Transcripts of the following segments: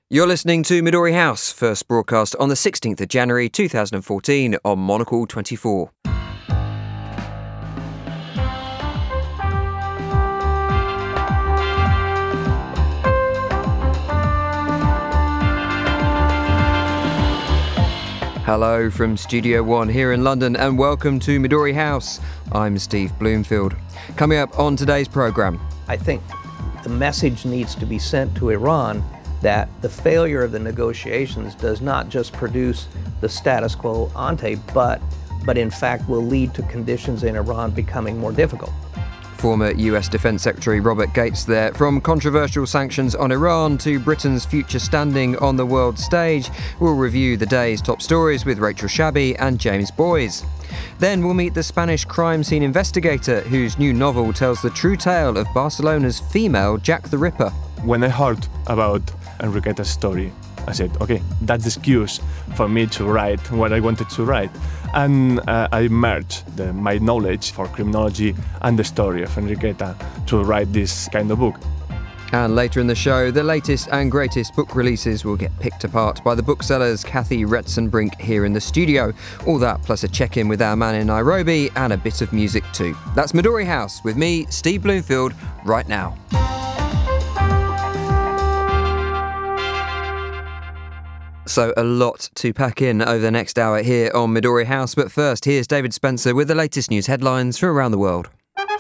You're listening to Midori House, first broadcast on the 16th of January 2014 on Monocle 24. Hello from Studio One here in London and welcome to Midori House. I'm Steve Bloomfield. Coming up on today's programme. I think the message needs to be sent to Iran that the failure of the negotiations does not just produce the status quo ante, but in fact will lead to conditions in Iran becoming more difficult. Former US Defence Secretary Robert Gates there. From controversial sanctions on Iran to Britain's future standing on the world stage, we'll review the day's top stories with Rachel Shabby and James Boyes. Then we'll meet the Spanish crime scene investigator whose new novel tells the true tale of Barcelona's female Jack the Ripper. When I heard about Enriqueta's story, I said, okay, that's the excuse for me to write what I wanted to write. And I merged my knowledge for criminology and the story of Enriqueta to write this kind of book. And later in the show, the latest and greatest book releases will get picked apart by the booksellers Kathy Retzenbrink here in the studio. All that plus a check-in with our man in Nairobi and a bit of music too. That's Midori House with me, Steve Bloomfield, right now. So a lot to pack in over the next hour here on Midori House. But first, here's David Spencer with the latest news headlines from around the world.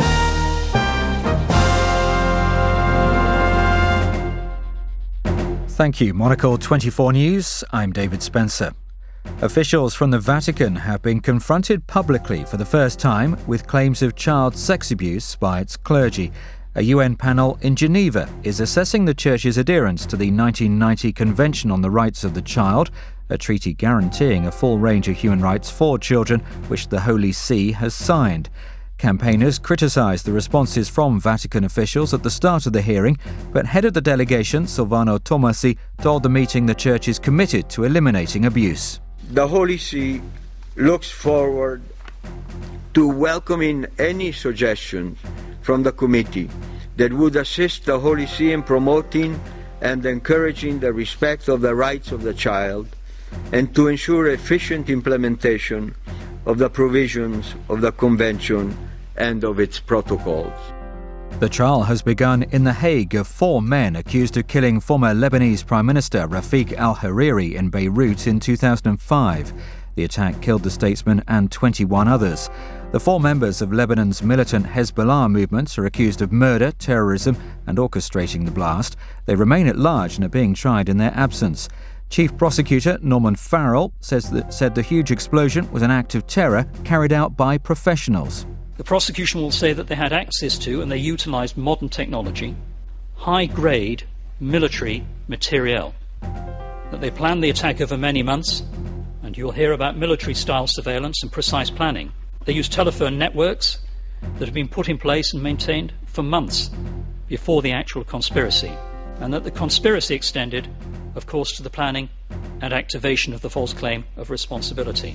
Thank you, Monocle 24 News. I'm David Spencer. Officials from the Vatican have been confronted publicly for the first time with claims of child sex abuse by its clergy. A UN panel in Geneva is assessing the Church's adherence to the 1990 Convention on the Rights of the Child, a treaty guaranteeing a full range of human rights for children, which the Holy See has signed. Campaigners criticised the responses from Vatican officials at the start of the hearing, but head of the delegation, Silvano Tomasi, told the meeting the Church is committed to eliminating abuse. The Holy See looks forward to welcoming any suggestions from the committee that would assist the Holy See in promoting and encouraging the respect of the rights of the child and to ensure efficient implementation of the provisions of the Convention and of its protocols. The trial has begun in The Hague of 4 men accused of killing former Lebanese Prime Minister Rafik al-Hariri in Beirut in 2005. The attack killed the statesman and 21 others. The 4 members of Lebanon's militant Hezbollah movement are accused of murder, terrorism and orchestrating the blast. They remain at large and are being tried in their absence. Chief Prosecutor Norman Farrell said the huge explosion was an act of terror carried out by professionals. The prosecution will say that they had access to and they utilised modern technology, high-grade military materiel, that they planned the attack over many months, and you'll hear about military-style surveillance and precise planning. They used telephone networks that have been put in place and maintained for months before the actual conspiracy, and that the conspiracy extended, of course, to the planning and activation of the false claim of responsibility.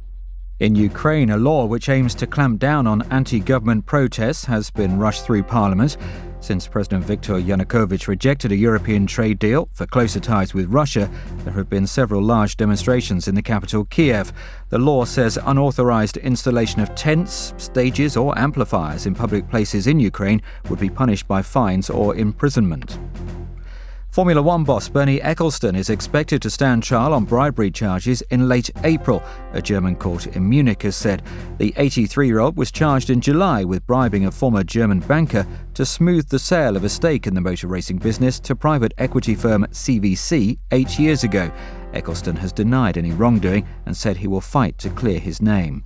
In Ukraine, a law which aims to clamp down on anti-government protests has been rushed through Parliament. Since President Viktor Yanukovych rejected a European trade deal for closer ties with Russia, there have been several large demonstrations in the capital, Kiev. The law says unauthorized installation of tents, stages or amplifiers in public places in Ukraine would be punished by fines or imprisonment. Formula One boss Bernie Ecclestone is expected to stand trial on bribery charges in late April, a German court in Munich has said. The 83-year-old was charged in July with bribing a former German banker to smooth the sale of a stake in the motor racing business to private equity firm CVC 8 years ago. Ecclestone has denied any wrongdoing and said he will fight to clear his name.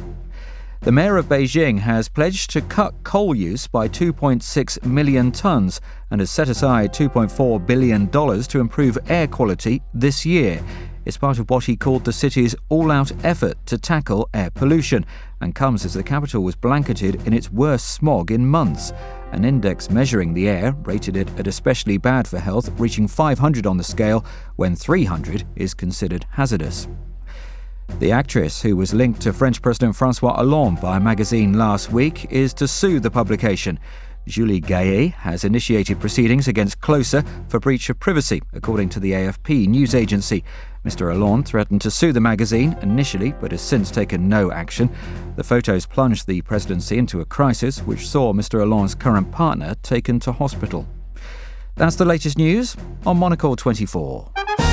The mayor of Beijing has pledged to cut coal use by 2.6 million tonnes and has set aside $2.4 billion to improve air quality this year. It's part of what he called the city's all-out effort to tackle air pollution and comes as the capital was blanketed in its worst smog in months. An index measuring the air rated it at especially bad for health, reaching 500 on the scale when 300 is considered hazardous. The actress, who was linked to French President François Hollande by a magazine last week, is to sue the publication. Julie Gaillet has initiated proceedings against Closer for breach of privacy, according to the AFP news agency. Mr. Hollande threatened to sue the magazine initially, but has since taken no action. The photos plunged the presidency into a crisis, which saw Mr. Hollande's current partner taken to hospital. That's the latest news on Monocle 24.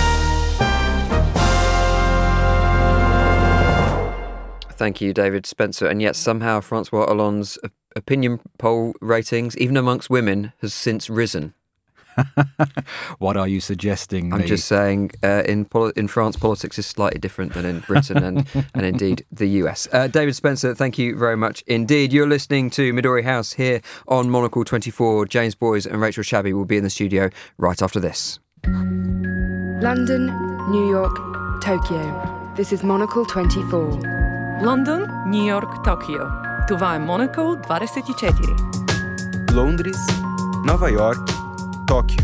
Thank you, David Spencer. And yet somehow Francois Hollande's opinion poll ratings, even amongst women, has since risen. What are you suggesting? I'm just saying in France, politics is slightly different than in Britain and indeed the US. David Spencer, thank you very much indeed. You're listening to Midori House here on Monocle 24. James Boyes and Rachel Shabby will be in the studio right after this. London, New York, Tokyo. This is Monocle 24. London, New York, Tokyo. Tu vai Monocle 24. Londres, Nova York, Tóquio.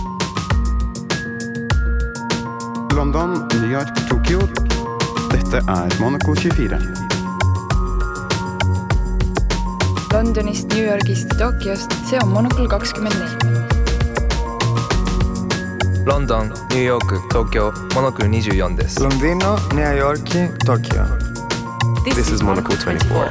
London, New York, Tokyo. Dette Monocle 24. Londonist, New Yorgist, Tokyost, see on Monocle 24. London, New York, Tokyo, Monocle 24 です。 Londino, New York, Tokyo. This is Monocle 24.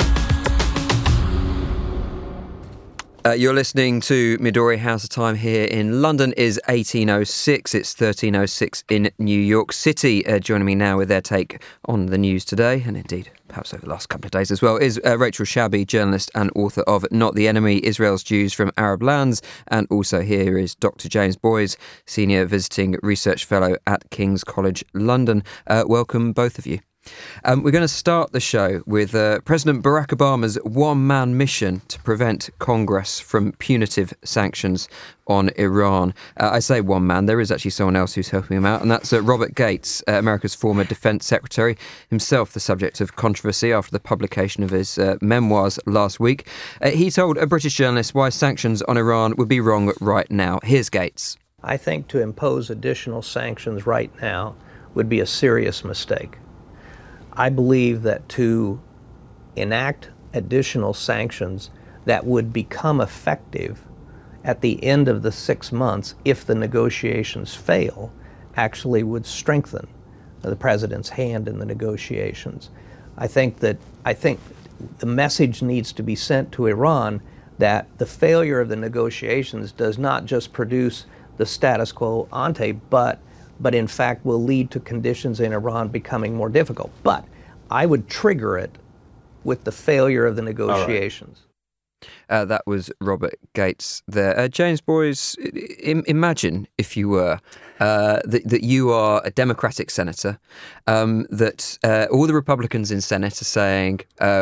You're listening to Midori House. The time here in London is 18:06. It's 13:06 in New York City. Joining me now with their take on the news today, and indeed perhaps over the last couple of days as well, is Rachel Shabby, journalist and author of Not the Enemy, Israel's Jews from Arab Lands. And also here is Dr. James Boyes, Senior Visiting Research Fellow at King's College London. Welcome, both of you. We're going to start the show with President Barack Obama's one-man mission to prevent Congress from punitive sanctions on Iran. I say one man, there is actually someone else who's helping him out, and that's Robert Gates, America's former defense secretary, himself the subject of controversy after the publication of his memoirs last week. He told a British journalist why sanctions on Iran would be wrong right now. Here's Gates. I think to impose additional sanctions right now would be a serious mistake. I believe that to enact additional sanctions that would become effective at the end of the 6 months, if the negotiations fail, actually would strengthen the president's hand in the negotiations. I think the message needs to be sent to Iran that the failure of the negotiations does not just produce the status quo ante, but in fact will lead to conditions in Iran becoming more difficult. But I would trigger it with the failure of the negotiations. That was Robert Gates there. James Boyes, imagine, if you were, that you are a Democratic senator, that all the Republicans in Senate are saying,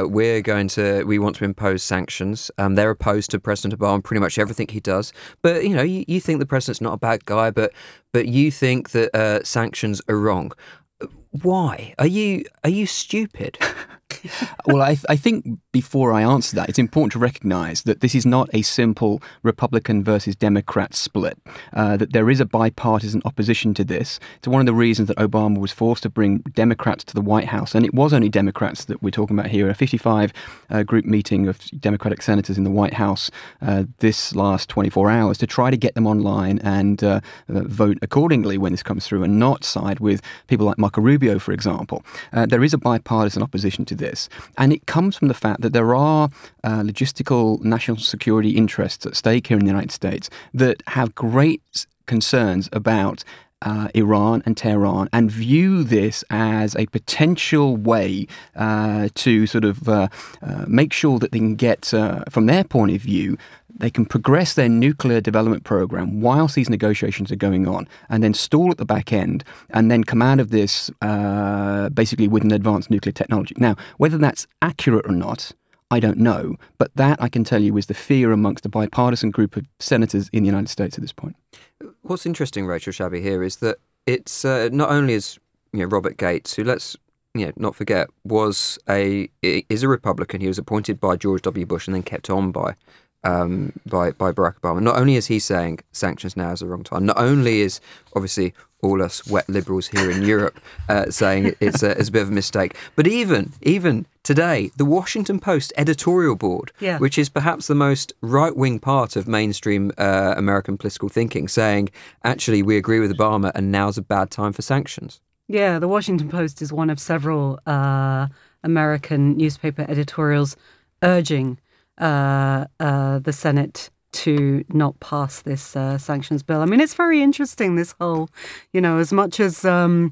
we want to impose sanctions. They're opposed to President Obama, pretty much everything he does. But, you think the president's not a bad guy, but you think that sanctions are wrong. Why? Are you stupid? Well, I think before I answer that, it's important to recognise that this is not a simple Republican versus Democrat split, that there is a bipartisan opposition to this. It's one of the reasons that Obama was forced to bring Democrats to the White House, and it was only Democrats that we're talking about here, a 55-group meeting of Democratic senators in the White House this last 24 hours to try to get them online and vote accordingly when this comes through and not side with people like Marco Rubio, for example. There is a bipartisan opposition to this, and it comes from the fact that there are logistical national security interests at stake here in the United States that have great concerns about Iran and Tehran and view this as a potential way to sort of make sure that they can get, from their point of view, they can progress their nuclear development program whilst these negotiations are going on and then stall at the back end and then come out of this basically with an advanced nuclear technology. Now, whether that's accurate or not, I don't know. But that, I can tell you, is the fear amongst a bipartisan group of senators in the United States at this point. What's interesting, Rachel Shabby, here is that it's not only is Robert Gates, who let's not forget is a Republican. He was appointed by George W. Bush and then kept on by Barack Obama. Not only is he saying sanctions now is the wrong time, not only is obviously all us wet liberals here in Europe saying it's a bit of a mistake. But even today, the Washington Post editorial board, which is perhaps the most right-wing part of mainstream American political thinking, saying, actually, we agree with Obama and now's a bad time for sanctions. Yeah, the Washington Post is one of several American newspaper editorials urging the Senate to not pass this sanctions bill. I mean, it's very interesting, this whole, as much as,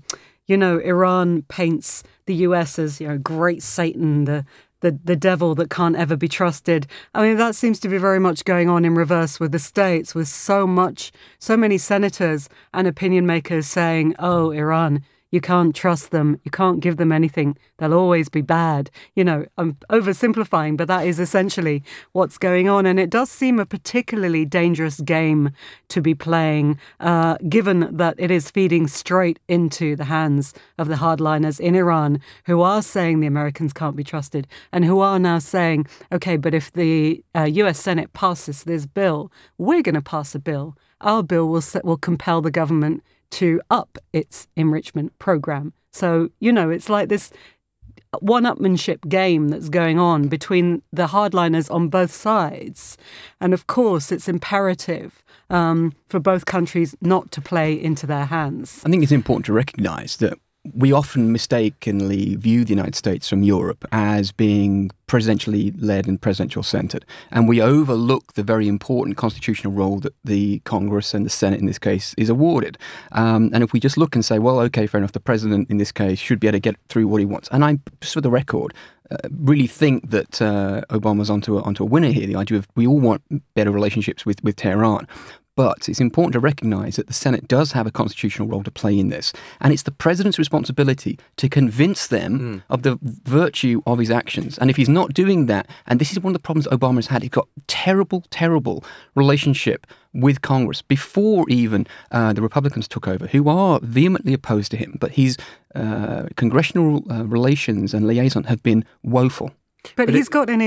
Iran paints the US as, great Satan, the devil that can't ever be trusted. I mean, that seems to be very much going on in reverse with the States, with so many senators and opinion makers saying, oh, Iran, you can't trust them. You can't give them anything. They'll always be bad. I'm oversimplifying, but that is essentially what's going on. And it does seem a particularly dangerous game to be playing, given that it is feeding straight into the hands of the hardliners in Iran, who are saying the Americans can't be trusted, and who are now saying, OK, but if the US Senate passes this bill, we're going to pass a bill. Our bill will compel the government to up its enrichment program. So, it's like this one-upmanship game that's going on between the hardliners on both sides. And of course, it's imperative for both countries not to play into their hands. I think it's important to recognise that we often mistakenly view the United States from Europe as being presidentially led and presidential centred. And we overlook the very important constitutional role that the Congress and the Senate in this case is awarded. And if we just look and say, well, OK, fair enough, the president in this case should be able to get through what he wants. And I, just for the record, really think that Obama's onto a winner here, the idea of we all want better relationships with Tehran. But it's important to recognise that the Senate does have a constitutional role to play in this. And it's the president's responsibility to convince them of the virtue of his actions. And if he's not doing that, and this is one of the problems Obama's had, he's got terrible relationship with Congress before even the Republicans took over, who are vehemently opposed to him. But his congressional relations and liaison have been woeful. But he's got he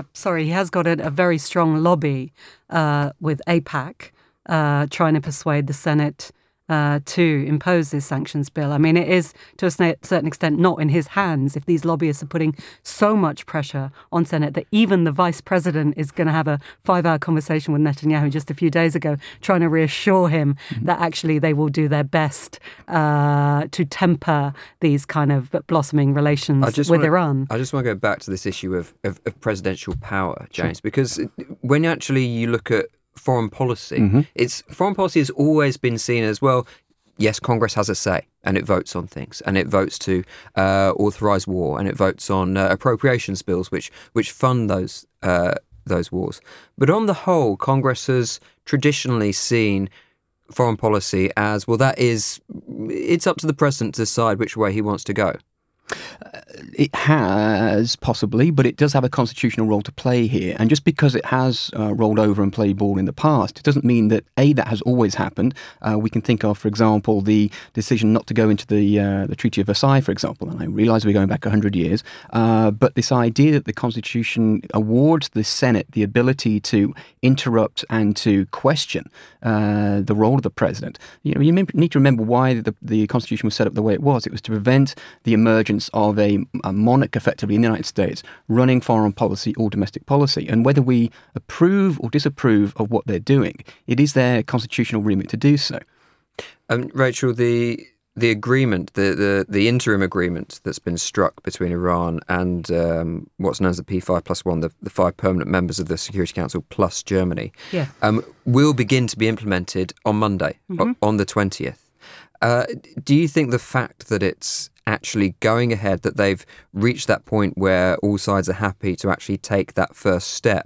has got a very strong lobby with AIPAC. Trying to persuade the Senate to impose this sanctions bill. I mean, it is, to a certain extent, not in his hands if these lobbyists are putting so much pressure on Senate that even the vice president is going to have a 5-hour conversation with Netanyahu just a few days ago, trying to reassure him that actually they will do their best to temper these kind of blossoming relations with Iran. I just want to go back to this issue of presidential power, James, because when actually you look at foreign policy, foreign policy has always been seen as, well, yes, Congress has a say and it votes on things and it votes to authorise war and it votes on appropriations bills which fund those wars. But on the whole, Congress has traditionally seen foreign policy as, well, it's up to the president to decide which way he wants to go. It has, possibly, but it does have a constitutional role to play here. And just because it has rolled over and played ball in the past, it doesn't mean that, A, that has always happened. We can think of, for example, the decision not to go into the Treaty of Versailles, for example. And I realise we're going back 100 years. But this idea that the Constitution awards the Senate the ability to interrupt and to question the role of the president. You need to remember why the Constitution was set up the way it was. It was to prevent the emergence of a monarch, effectively, in the United States, running foreign policy or domestic policy. And whether we approve or disapprove of what they're doing, it is their constitutional remit to do so. Rachel, the agreement, the interim agreement that's been struck between Iran and what's known as the P5+1, the 5 permanent members of the Security Council plus Germany, will begin to be implemented on Monday, on the 20th. Do you think the fact that it's actually going ahead, that they've reached that point where all sides are happy to actually take that first step,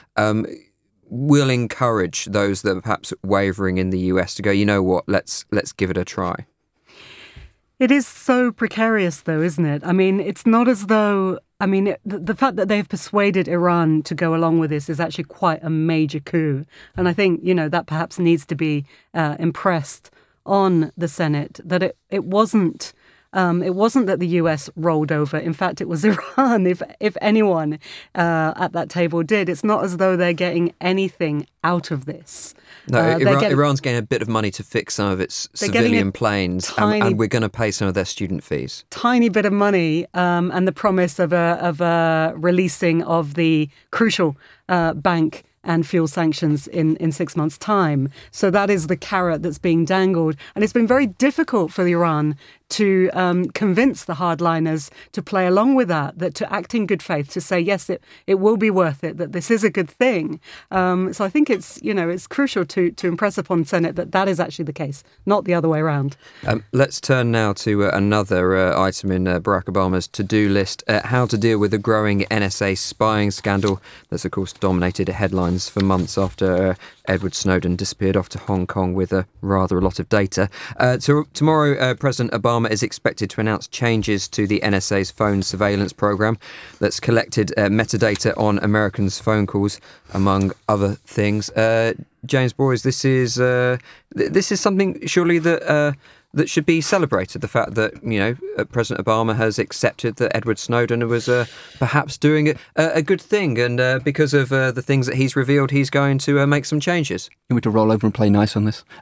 will encourage those that are perhaps wavering in the US to go, you know what, let's give it a try? It is so precarious, though, isn't it? I mean, it's not as though... I mean, the fact that they've persuaded Iran to go along with this is actually quite a major coup. And I think, that perhaps needs to be impressed on the Senate, that it wasn't It wasn't that the US rolled over. In fact, it was Iran, if anyone at that table did. It's not as though they're getting anything out of this. No, Iran's getting a bit of money to fix some of its civilian planes, and we're going to pay some of their student fees. Tiny bit of money, and the promise of a releasing of the crucial bank and fuel sanctions in 6 months' time. So that is the carrot that's being dangled. And it's been very difficult for Iran to convince the hardliners to play along with that to act in good faith, to say, yes, it will be worth it, that this is a good thing. So I think it's crucial to impress upon the Senate that is actually the case, not the other way around. Let's turn now to another item in Barack Obama's to-do list, how to deal with the growing NSA spying scandal that's, of course, dominated headlines for months after Edward Snowden disappeared off to Hong Kong with rather a lot of data. Tomorrow, President Obama is expected to announce changes to the NSA's phone surveillance program that's collected metadata on Americans' phone calls, among other things. James Boys, this is something surely that should be celebrated. The fact that President Obama has accepted that Edward Snowden was perhaps doing a good thing, and because of the things that he's revealed, he's going to make some changes. You want to roll over and play nice on this?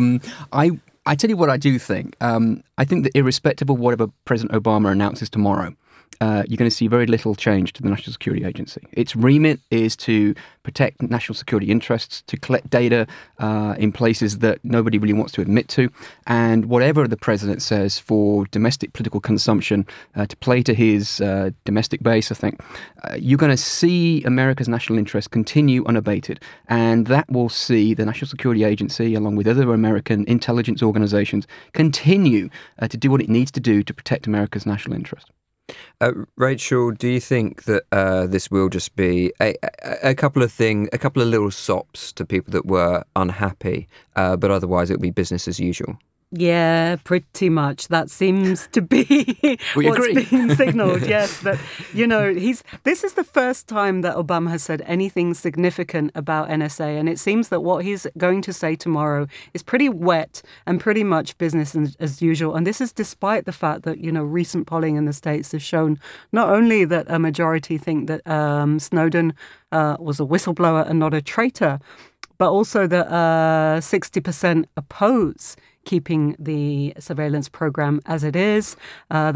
I tell you what I do think. I think that irrespective of whatever President Obama announces tomorrow, you're going to see very little change to the National Security Agency. Its remit is to protect national security interests, to collect data in places that nobody really wants to admit to, and whatever the president says for domestic political consumption, to play to his domestic base, I think, you're going to see America's national interest continue unabated, and that will see the National Security Agency, along with other American intelligence organizations, continue to do what it needs to do to protect America's national interest. Rachel, do you think that this will just be a couple of little sops to people that were unhappy, but otherwise it'll be business as usual? Yeah, pretty much. That seems to be what's being signalled. Yes, that this is the first time that Obama has said anything significant about NSA, and it seems that what he's going to say tomorrow is pretty wet and pretty much business as usual. And this is despite the fact that recent polling in the States has shown not only that a majority think that Snowden was a whistleblower and not a traitor, but also that 60% oppose keeping the surveillance program as it is, that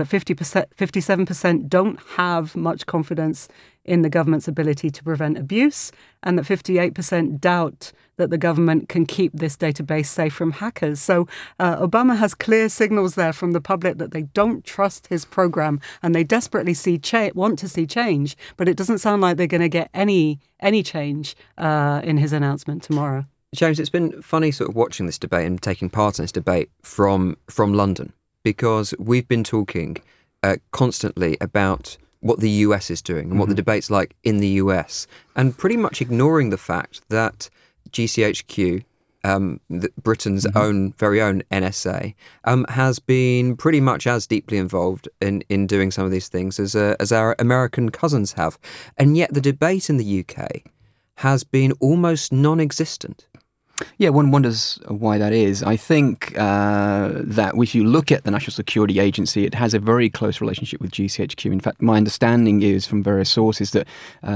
57% don't have much confidence in the government's ability to prevent abuse, and that 58% doubt that the government can keep this database safe from hackers. So Obama has clear signals there from the public that they don't trust his program, and they desperately want to see change, but it doesn't sound like they're going to get any change in his announcement tomorrow. James, it's been funny sort of watching this debate and taking part in this debate from London, because we've been talking constantly about what the US is doing and what the debate's like in the US, and pretty much ignoring the fact that GCHQ, Britain's very own NSA, has been pretty much as deeply involved in doing some of these things as our American cousins have. And yet the debate in the UK has been almost non-existent. Yeah, one wonders why that is. I think that if you look at the National Security Agency, it has a very close relationship with GCHQ. In fact, my understanding is from various sources that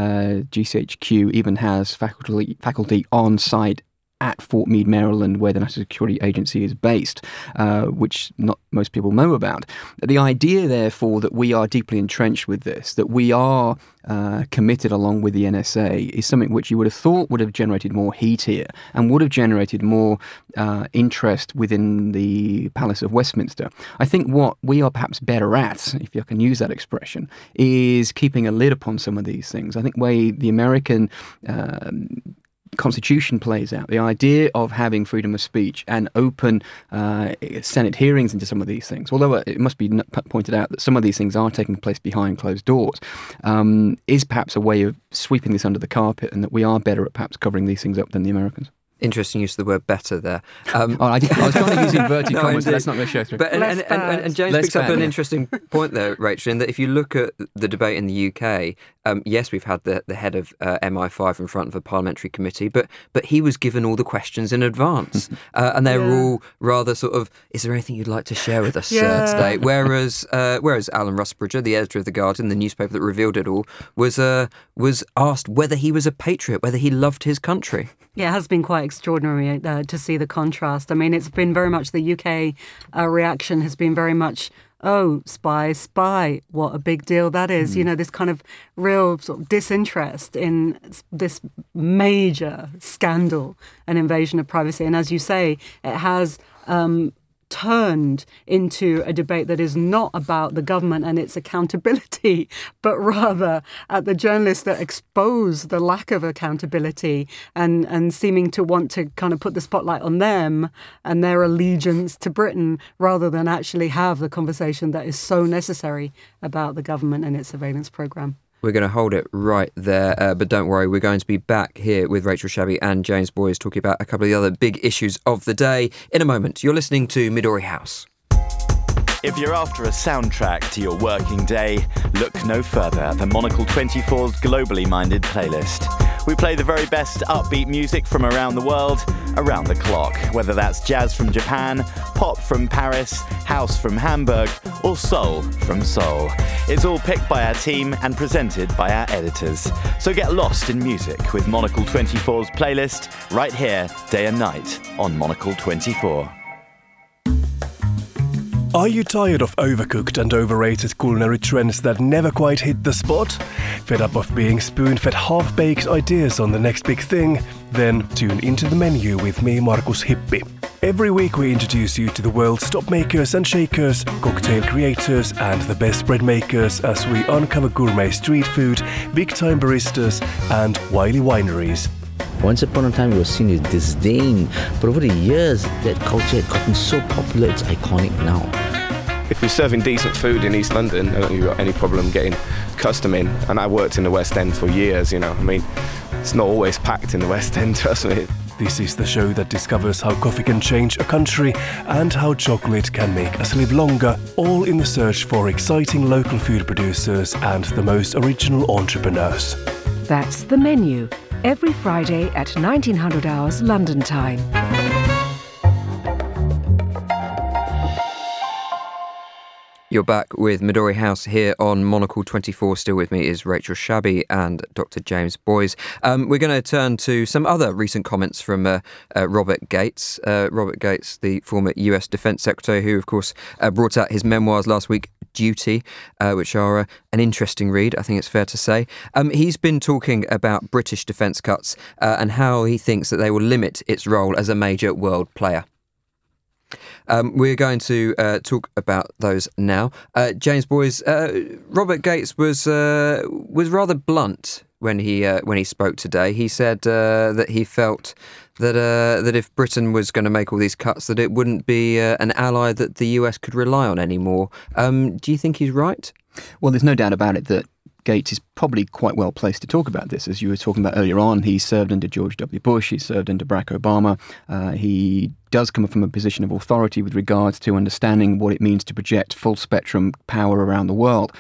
GCHQ even has faculty on site at Fort Meade, Maryland, where the National Security Agency is based, which not most people know about. The idea, therefore, that we are deeply entrenched with this, that we are committed along with the NSA, is something which you would have thought would have generated more heat here and would have generated more interest within the Palace of Westminster. I think what we are perhaps better at, if you can use that expression, is keeping a lid upon some of these things. I think the way the American Constitution plays out, the idea of having freedom of speech and open Senate hearings into some of these things, although it must be pointed out that some of these things are taking place behind closed doors, is perhaps a way of sweeping this under the carpet, and that we are better at perhaps covering these things up than the Americans. Interesting use of the word better there. I was trying to use inverted commas, but that's not going to show through. But, and James picks up an interesting point there, Rachel, in that if you look at the debate in the UK, yes, we've had the head of MI5 in front of a parliamentary committee, but he was given all the questions in advance. And they were all rather sort of, is there anything you'd like to share with us today? Whereas Alan Rusbridger, the editor of The Guardian, the newspaper that revealed it all, was asked whether he was a patriot, whether he loved his country. Yeah, it has been quite extraordinary to see the contrast. I mean, it's been very much the UK reaction has been very much, oh, spy, what a big deal that is. You know, this kind of real sort of disinterest in this major scandal and invasion of privacy. And as you say, it has turned into a debate that is not about the government and its accountability, but rather at the journalists that expose the lack of accountability and seeming to want to kind of put the spotlight on them and their allegiance to Britain rather than actually have the conversation that is so necessary about the government and its surveillance programme. We're going to hold it right there, but don't worry, we're going to be back here with Rachel Shabby and James Boyes talking about a couple of the other big issues of the day in a moment. You're listening to Midori House. If you're after a soundtrack to your working day, look no further at the Monocle 24's globally minded playlist. We play the very best upbeat music from around the world, around the clock, whether that's jazz from Japan, pop from Paris, house from Hamburg, or soul from Seoul. It's all picked by our team and presented by our editors. So get lost in music with Monocle 24's playlist right here, day and night, on Monocle 24. Are you tired of overcooked and overrated culinary trends that never quite hit the spot? Fed up of being spoon-fed half-baked ideas on the next big thing? Then tune into The Menu with me, Markus Hippi. Every week we introduce you to the world's top makers and shakers, cocktail creators and the best bread makers as we uncover gourmet street food, big-time baristas and wily wineries. Once upon a time it was seen with disdain, but over the years that culture had gotten so popular it's iconic now. If you're serving decent food in East London, I don't think you've got any problem getting custom in. And I worked in the West End for years, you know. I mean, it's not always packed in the West End, trust me. This is the show that discovers how coffee can change a country and how chocolate can make us live longer, all in the search for exciting local food producers and the most original entrepreneurs. That's The Menu, every Friday at 1900 hours London time. You're back with Midori House here on Monocle 24. Still with me is Rachel Shabby and Dr. James Boyes. We're going to turn to some other recent comments from Robert Gates. Robert Gates, the former US Defence Secretary, who, of course, brought out his memoirs last week, Duty, which are an interesting read, I think it's fair to say. He's been talking about British defence cuts and how he thinks that they will limit its role as a major world player. We're going to talk about those now. James Boyes, Robert Gates was rather blunt when he spoke today. He said that he felt that if Britain was going to make all these cuts, that it wouldn't be an ally that the US could rely on anymore. Do you think he's right? Well, there's no doubt about it that Gates is probably quite well placed to talk about this. As you were talking about earlier on, he served under George W. Bush, he served under Barack Obama. He does come from a position of authority with regards to understanding what it means to project full spectrum power around the world.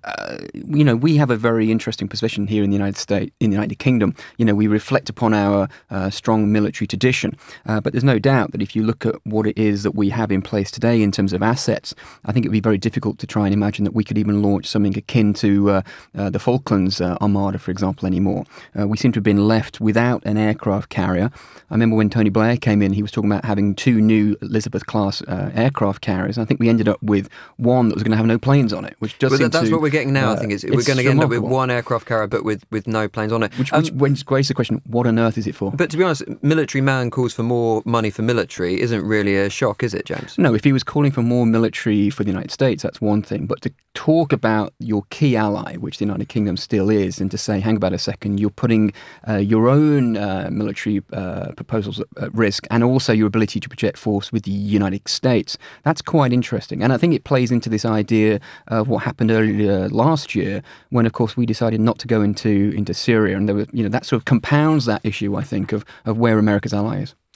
We have a very interesting position here in the United States, in the United Kingdom. We reflect upon our strong military tradition, but there's no doubt that if you look at what it is that we have in place today in terms of assets, I think it would be very difficult to try and imagine that we could even launch something akin to the Falklands Armada, for example, anymore. We seem to have been left without an aircraft carrier. I remember when Tony Blair came in, he was talking about having 2 new Elizabeth-class aircraft carriers. I think we ended up with one that was going to have no planes on it, which does seem that's what we're getting now, I think. We're going to end up with one aircraft carrier, but with no planes on it. Which raises the question, what on earth is it for? But to be honest, military man calls for more money for military isn't really a shock, is it, James? No, if he was calling for more military for the United States, that's one thing. But to talk about your key ally, which the United Kingdom still is, and to say, hang about a second, you're putting your own military proposals at risk, and also your ability to project force with the United States. That's quite interesting. And I think it plays into this idea of what happened earlier last year when, of course, we decided not to go into Syria. And there was, that sort of compounds that issue, I think, of where America's ally is.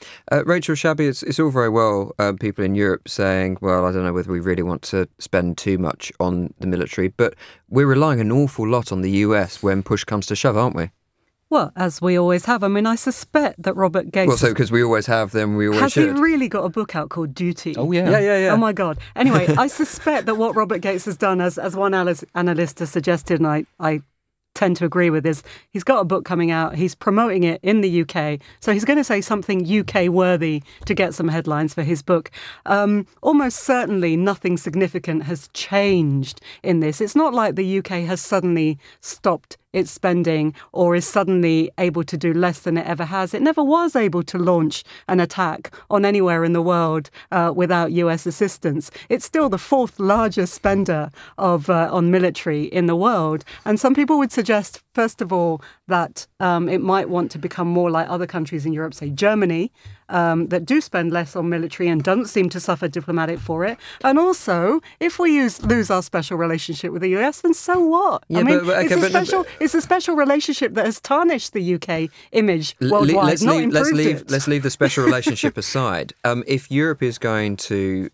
Rachel Shabby, it's all very well people in Europe saying, well, I don't know whether we really want to spend too much on the military, but we're relying an awful lot on the US when push comes to shove, aren't we? Well, as we always have. I mean, I suspect that Robert Gates... Well, so because we always have them, we always should. Has he really got a book out called Duty? Oh, yeah. Yeah. Oh, my God. Anyway, I suspect that what Robert Gates has done, as one analyst has suggested, and I tend to agree with, is he's got a book coming out, he's promoting it in the UK, so he's going to say something UK worthy to get some headlines for his book. Almost certainly nothing significant has changed in this. It's not like the UK has suddenly stopped its spending or is suddenly able to do less than it ever has. It never was able to launch an attack on anywhere in the world without US assistance. It's still the fourth largest spender of on military in the world. And some people would suggest, first of all, that it might want to become more like other countries in Europe, say Germany, that do spend less on military and don't seem to suffer diplomatic for it. And also, if we lose our special relationship with the US, then so what? Yeah, it's a special relationship that has tarnished the UK image worldwide, not improved it. Let's leave the special relationship aside. If Europe is going to,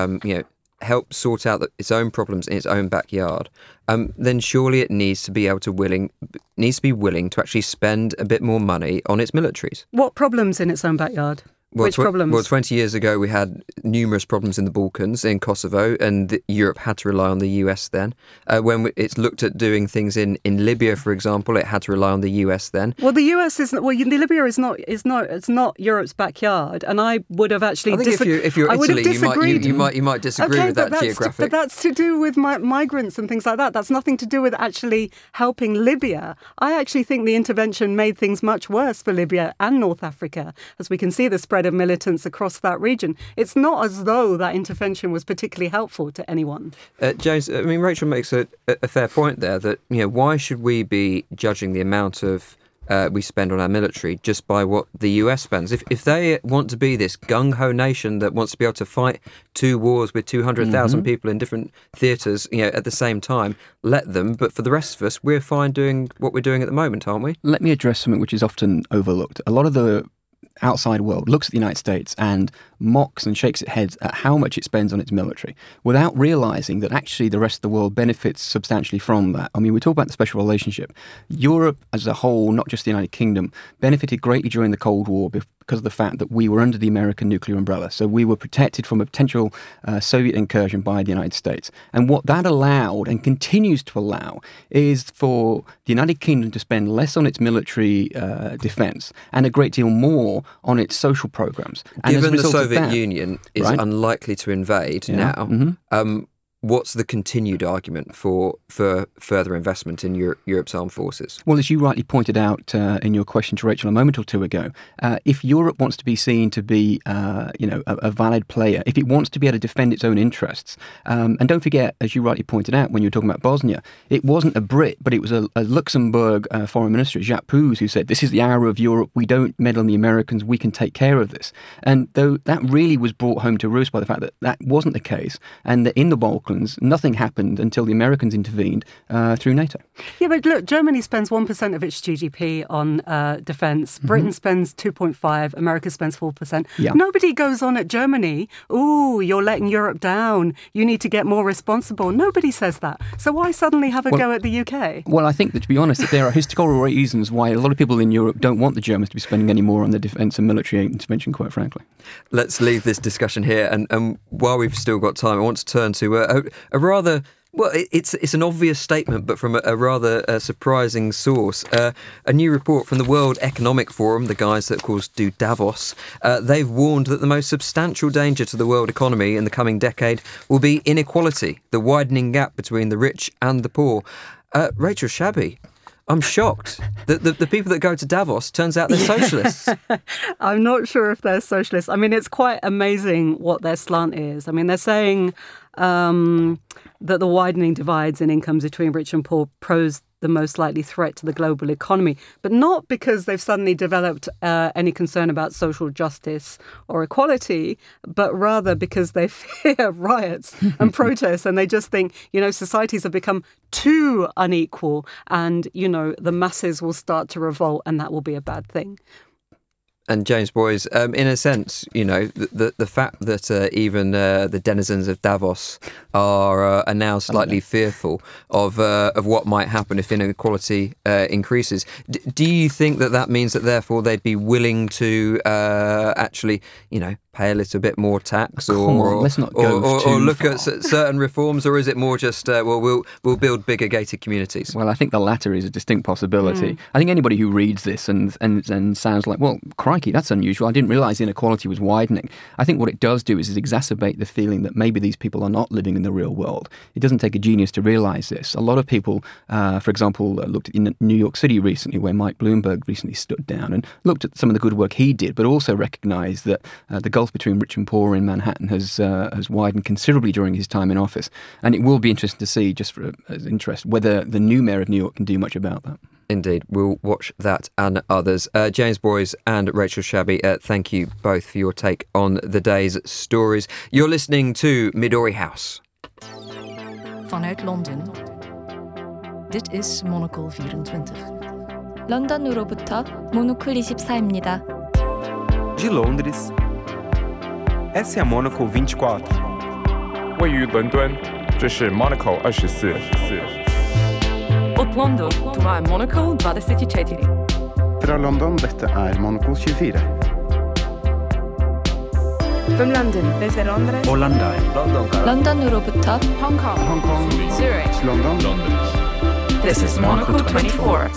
help sort out its own problems in its own backyard, then surely it needs to be willing to actually spend a bit more money on its militaries. What problems in its own backyard? Which problems? Well, 20 years ago we had numerous problems in the Balkans, in Kosovo, and Europe had to rely on the US then. When it's looked at doing things in Libya, for example, it had to rely on the US then. Well, the US isn't. Well, Libya is not. It's not Europe's backyard, and I would have actually. I think if you're Italy, you might disagree with that geographic. But that's to do with migrants and things like that. That's nothing to do with actually helping Libya. I actually think the intervention made things much worse for Libya and North Africa, as we can see the spread of militants across that region. It's not as though that intervention was particularly helpful to anyone. James, I mean, Rachel makes a fair point there that, why should we be judging the amount of we spend on our military just by what the US spends? If they want to be this gung-ho nation that wants to be able to fight two wars with 200,000 people in different theatres, at the same time, let them. But for the rest of us, we're fine doing what we're doing at the moment, aren't we? Let me address something which is often overlooked. A lot of the outside world looks at the United States and mocks and shakes its head at how much it spends on its military without realising that actually the rest of the world benefits substantially from that. I mean, we talk about the special relationship. Europe as a whole, not just the United Kingdom, benefited greatly during the Cold War because of the fact that we were under the American nuclear umbrella. So we were protected from a potential Soviet incursion by the United States. And what that allowed and continues to allow is for the United Kingdom to spend less on its military defence and a great deal more on its social programmes. Given the Soviet Union is unlikely to invade now, what's the continued argument for further investment in Europe's armed forces? Well, as you rightly pointed out in your question to Rachel a moment or two ago, if Europe wants to be seen to be, a valid player, if it wants to be able to defend its own interests, and don't forget, as you rightly pointed out when you were talking about Bosnia, it wasn't a Brit, but it was a Luxembourg foreign minister, Jacques Pouz, who said, this is the hour of Europe, we don't meddle in the Americans, we can take care of this. And though that really was brought home to roost by the fact that that wasn't the case, and that in the Balkans, nothing happened until the Americans intervened through NATO. Yeah, but look, Germany spends 1% of its GDP on defence. Britain spends 2.5%. America spends 4%. Yeah. Nobody goes on at Germany, ooh, you're letting Europe down. You need to get more responsible. Nobody says that. So why suddenly have a go at the UK? Well, I think that, to be honest, that there are historical reasons why a lot of people in Europe don't want the Germans to be spending any more on their defence and military intervention, quite frankly. Let's leave this discussion here. And while we've still got time, I want to turn to a rather... Well, it's an obvious statement, but from a rather surprising source. A new report from the World Economic Forum, the guys that, of course, do Davos, they've warned that the most substantial danger to the world economy in the coming decade will be inequality, the widening gap between the rich and the poor. Rachel Shabby, I'm shocked that the people that go to Davos, turns out they're socialists. I'm not sure if they're socialists. I mean, it's quite amazing what their slant is. I mean, they're saying that the widening divides in incomes between rich and poor pose the most likely threat to the global economy, but not because they've suddenly developed any concern about social justice or equality, but rather because they fear riots and protests, and they just think, societies have become too unequal and, the masses will start to revolt and that will be a bad thing. And James Boys, in a sense, the fact that even the denizens of Davos are now slightly fearful of what might happen if inequality increases. Do you think that means that therefore they'd be willing to actually, pay a little bit more tax, let's not go too look far. at certain reforms, or is it more just we'll build bigger gated communities? Well, I think the latter is a distinct possibility. I think anybody who reads this and sounds like, well, crikey, that's unusual, I didn't realise inequality was widening. I think what it does do is exacerbate the feeling that maybe these people are not living in the real world. It doesn't take a genius to realise this. A lot of people, for example, looked in New York City recently, where Mike Bloomberg recently stood down and looked at some of the good work he did, but also recognised that the gulf between rich and poor in Manhattan has widened considerably during his time in office. And it will be interesting to see, just for as interest, whether the new mayor of New York can do much about that. Indeed, we'll watch that and others. James Boys and Rachel Shabby, thank you both for your take on the day's stories. You're listening to Midori House. Vanuit Londen. Dit is Monocle 24. 런던으로부터 모노클 24입니다. De Londres, essa é a Monocle 24. 位于伦敦，这是 Monocle 24。 Od London, tu vai Monocle 24. Fra London, dette er Monocle 24. From London, desde Londres. Hollanda. 런던으로부터 Hong Kong. Zurich. London. This is Monocle 24.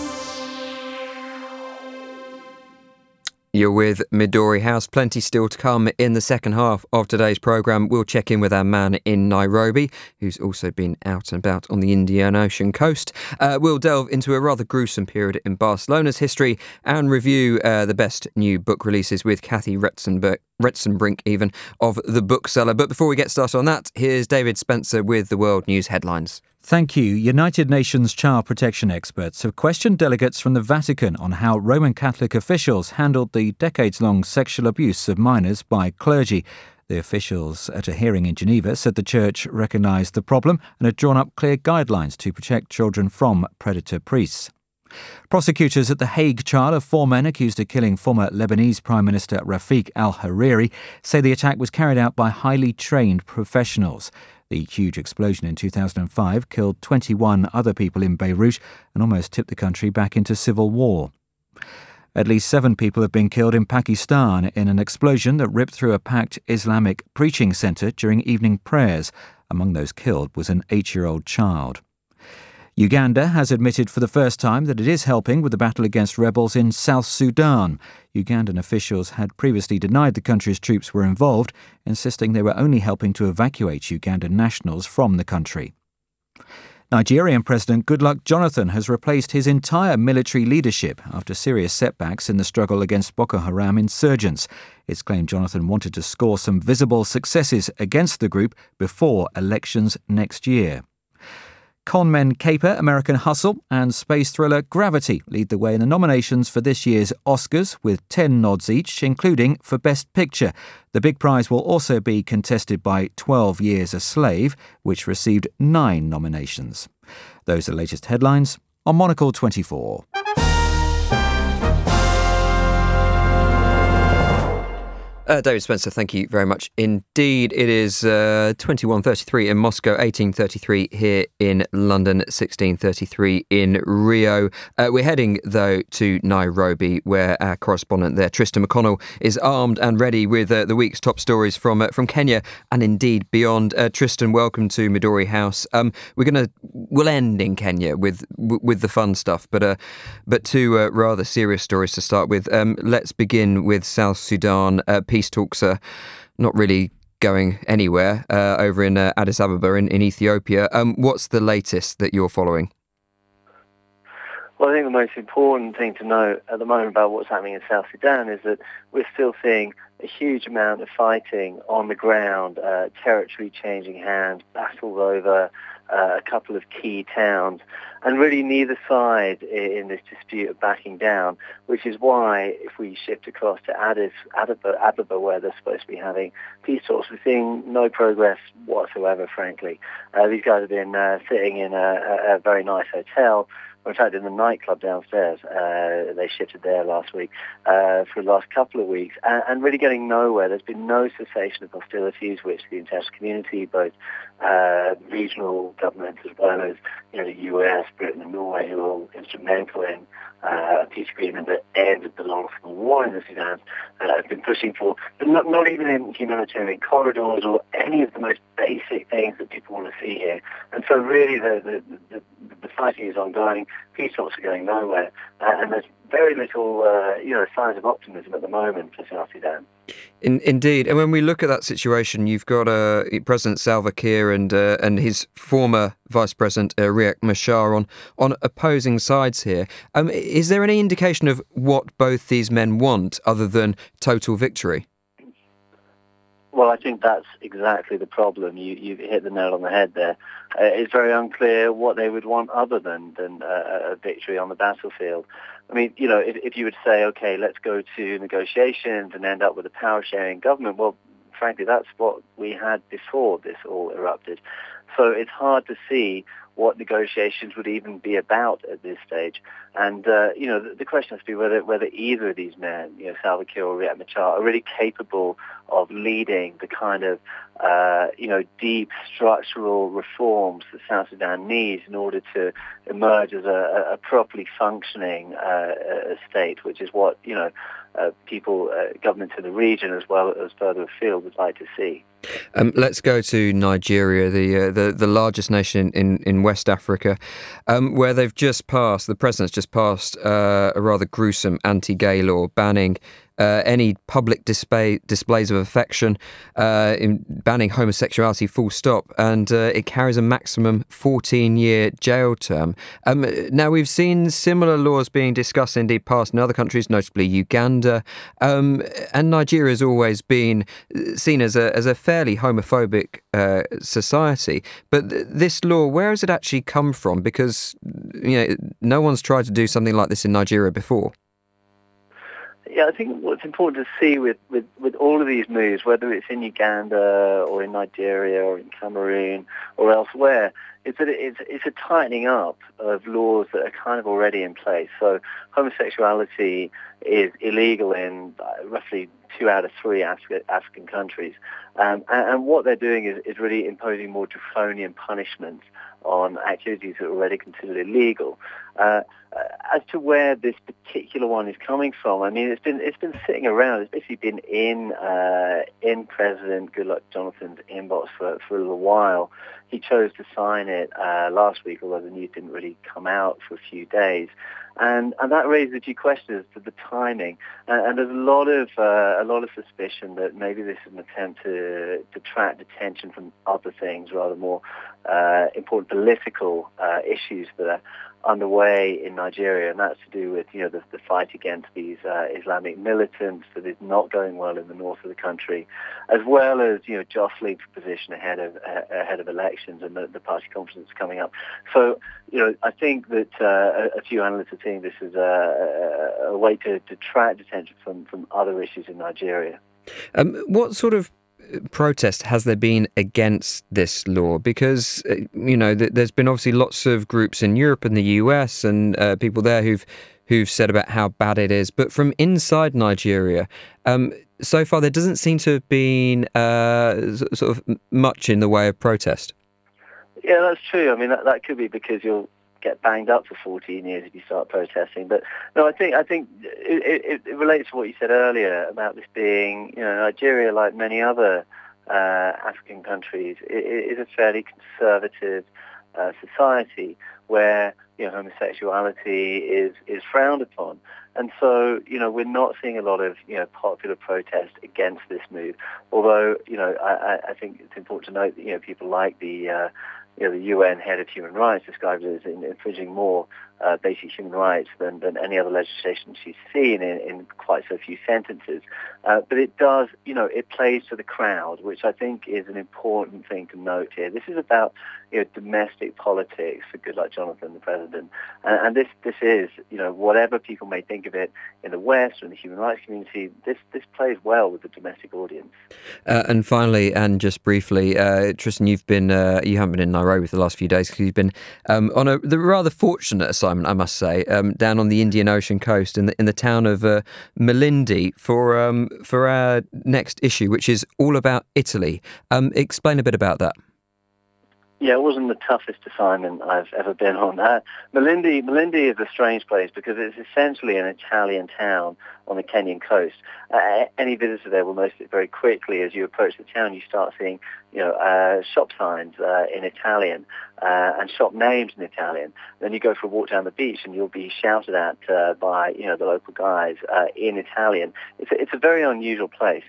You're with Midori House. Plenty still to come in the second half of today's programme. We'll check in with our man in Nairobi, who's also been out and about on the Indian Ocean coast. We'll delve into a rather gruesome period in Barcelona's history and review the best new book releases with Kathy Retzenbrink, even, of The Bookseller. But before we get started on that, here's David Spencer with the World News headlines. Thank you. United Nations child protection experts have questioned delegates from the Vatican on how Roman Catholic officials handled the decades-long sexual abuse of minors by clergy. The officials at a hearing in Geneva said the Church recognised the problem and had drawn up clear guidelines to protect children from predator priests. Prosecutors at the Hague trial of 4 men accused of killing former Lebanese Prime Minister Rafik al-Hariri say the attack was carried out by highly trained professionals. The huge explosion in 2005 killed 21 other people in Beirut and almost tipped the country back into civil war. At least 7 people have been killed in Pakistan in an explosion that ripped through a packed Islamic preaching centre during evening prayers. Among those killed was an 8-year-old child. Uganda has admitted for the first time that it is helping with the battle against rebels in South Sudan. Ugandan officials had previously denied the country's troops were involved, insisting they were only helping to evacuate Ugandan nationals from the country. Nigerian President Goodluck Jonathan has replaced his entire military leadership after serious setbacks in the struggle against Boko Haram insurgents. It's claimed Jonathan wanted to score some visible successes against the group before elections next year. Conmen caper American Hustle and space thriller Gravity lead the way in the nominations for this year's Oscars, with 10 nods each, including for Best Picture. The big prize will also be contested by 12 Years a Slave, which received 9 nominations. Those are the latest headlines on Monocle 24. David Spencer, thank you very much indeed. It is 21:33 in Moscow, 18:33 here in London, 16:33 in Rio. We're heading, though, to Nairobi, where our correspondent there, Tristan McConnell, is armed and ready with the week's top stories from Kenya and indeed beyond. Tristan, welcome to Midori House. We'll end in Kenya with the fun stuff, but 2 rather serious stories to start with. Let's begin with South Sudan. Peace talks are not really going anywhere over in Addis Ababa in Ethiopia. What's the latest that you're following? Well, I think the most important thing to know at the moment about what's happening in South Sudan is that we're still seeing a huge amount of fighting on the ground, territory changing hands, battles over a couple of key towns, and really neither side in this dispute are backing down, which is why if we shift across to Addis Ababa, where they're supposed to be having peace talks, we're seeing no progress whatsoever, frankly. These guys have been sitting in a very nice hotel or in fact in the nightclub downstairs. They shifted there last week for the last couple of weeks, and really getting nowhere. There's been no cessation of hostilities, which the international community, both regional governments as well as the US, Britain and Norway, who are all instrumental in a peace agreement that ended the long civil war in the Sudan, have been pushing for, but not even in humanitarian corridors or any of the most basic things that people want to see here. And so really the fighting is ongoing, peace talks are going nowhere, and there's very little signs of optimism at the moment for South Sudan. Indeed, and when we look at that situation, you've got President Salva Kiir and his former Vice President Riek Machar on opposing sides here. Is there any indication of what both these men want other than total victory? Well, I think that's exactly the problem. You hit the nail on the head there. It's very unclear what they would want other than a victory on the battlefield. I mean, if you would say, okay, let's go to negotiations and end up with a power-sharing government, well, frankly, that's what we had before this all erupted. So it's hard to see what negotiations would even be about at this stage. And, the question has to be whether either of these men, Salva Kiir or Riek Machar, are really capable of leading the kind of, deep structural reforms that South Sudan needs in order to emerge as a properly functioning state, which is what, people, governments in the region as well as further afield would like to see. Let's go to Nigeria, the largest nation in West Africa, where the president's just passed a rather gruesome anti-gay law banning any public displays of affection, in banning homosexuality full stop, and it carries a maximum 14-year jail term. Now, we've seen similar laws being discussed, indeed passed in other countries, notably Uganda, and Nigeria has always been seen as a fairly homophobic society. But this law, where has it actually come from? Because no one's tried to do something like this in Nigeria before. Yeah, I think what's important to see with all of these moves, whether it's in Uganda or in Nigeria or in Cameroon or elsewhere, is that it's a tightening up of laws that are kind of already in place. So homosexuality is illegal in roughly 2 out of 3 African countries. And what they're doing is really imposing more draconian punishments on activities that are already considered illegal. As to where this particular one is coming from, I mean, it's been sitting around. It's basically been in President Goodluck Jonathan's inbox for a little while. He chose to sign it last week, although the news didn't really come out for a few days. And that raises a few questions to the timing. And there's a lot of suspicion that maybe this is an attempt to detract attention from other things, rather more important political issues that are underway in Nigeria, and that's to do with the fight against these Islamic militants that is not going well in the north of the country, as well as jostling for position ahead of elections and the party conference coming up. So I think that a few analysts are seeing this as a way to detract attention from other issues in Nigeria. What sort of protest has there been against this law? Because there's been obviously lots of groups in Europe and the US and people there who've said about how bad it is, but from inside Nigeria, so far there doesn't seem to have been sort of much in the way of protest. Yeah, that's true. I mean, that could be because you'll get banged up for 14 years if you start protesting. But no, I think it relates to what you said earlier about this being, Nigeria, like many other African countries, is a fairly conservative society where homosexuality is frowned upon. And so, we're not seeing a lot of, popular protest against this move. Although, I think it's important to note that, people like the UN head of human rights described it as infringing more basic human rights than any other legislation she's seen in quite so few sentences. But it does, it plays to the crowd, which I think is an important thing to note here. This is about domestic politics for Goodluck Jonathan, the president. And this is, whatever people may think of it in the West or in the human rights community, this plays well with the domestic audience. And finally, and just briefly, Tristan, you haven't been in Nairobi for the last few days because you've been on the rather fortunate assignment assignment, I must say, down on the Indian Ocean coast in the town of Malindi for our next issue, which is all about Italy. Explain a bit about that. Yeah, it wasn't the toughest assignment I've ever been on. Malindi is a strange place because it's essentially an Italian town on the Kenyan coast. Any visitor there will notice it very quickly. As you approach the town, you start seeing, shop signs in Italian and shop names in Italian. Then you go for a walk down the beach and you'll be shouted at by, the local guys in Italian. It's a very unusual place.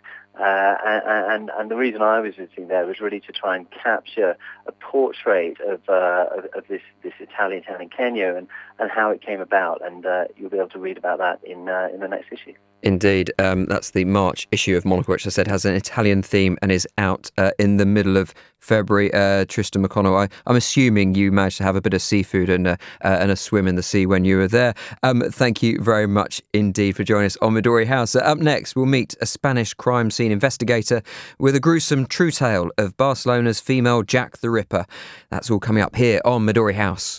And the reason I was visiting there was really to try and capture a portrait of this Italian town in Kenya and how it came about, and you'll be able to read about that in the next issue. Indeed, that's the March issue of Monocle, which I said has an Italian theme and is out in the middle of February. Tristan McConnell, I'm assuming you managed to have a bit of seafood and a swim in the sea when you were there. Thank you very much indeed for joining us on Midori House. Up next, we'll meet a Spanish crime scene investigator with a gruesome true tale of Barcelona's female Jack the Ripper. That's all coming up here on Midori House.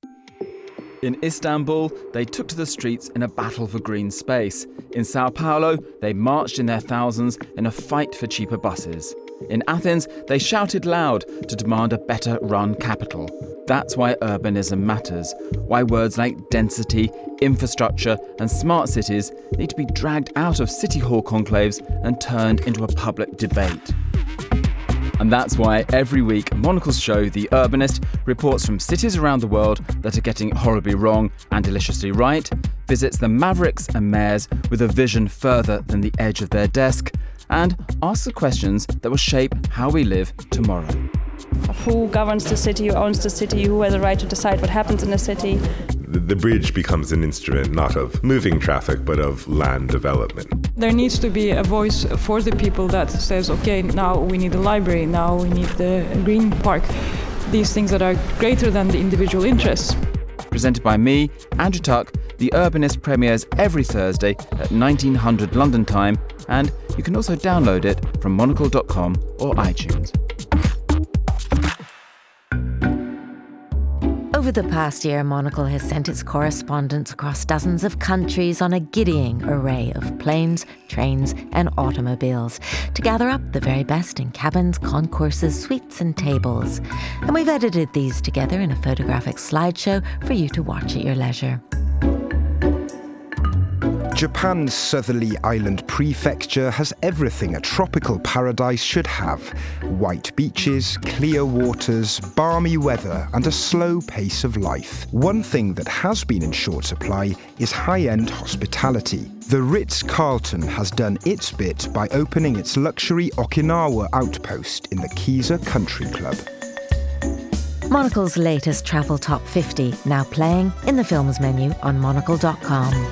In Istanbul, they took to the streets in a battle for green space. In Sao Paulo, they marched in their thousands in a fight for cheaper buses. In Athens, they shouted loud to demand a better run capital. That's why urbanism matters, why words like density, infrastructure and smart cities need to be dragged out of city hall conclaves and turned into a public debate. And that's why every week Monocle's show, The Urbanist, reports from cities around the world that are getting horribly wrong and deliciously right, visits the mavericks and mayors with a vision further than the edge of their desk, and asks the questions that will shape how we live tomorrow. Who governs the city, who owns the city, who has the right to decide what happens in the city? The bridge becomes an instrument not of moving traffic, but of land development. There needs to be a voice for the people that says, okay, now we need a library, now we need the green park, these things that are greater than the individual interests. Presented by me, Andrew Tuck, The Urbanist premieres every Thursday at 1900 London time, and you can also download it from monocle.com or iTunes. Over the past year, Monocle has sent its correspondents across dozens of countries on a giddying array of planes, trains and automobiles to gather up the very best in cabins, concourses, suites and tables. And we've edited these together in a photographic slideshow for you to watch at your leisure. Japan's southerly island prefecture has everything a tropical paradise should have. White beaches, clear waters, balmy weather and a slow pace of life. One thing that has been in short supply is high-end hospitality. The Ritz-Carlton has done its bit by opening its luxury Okinawa outpost in the Kiza Country Club. Monocle's latest travel top 50, now playing in the films menu on monocle.com.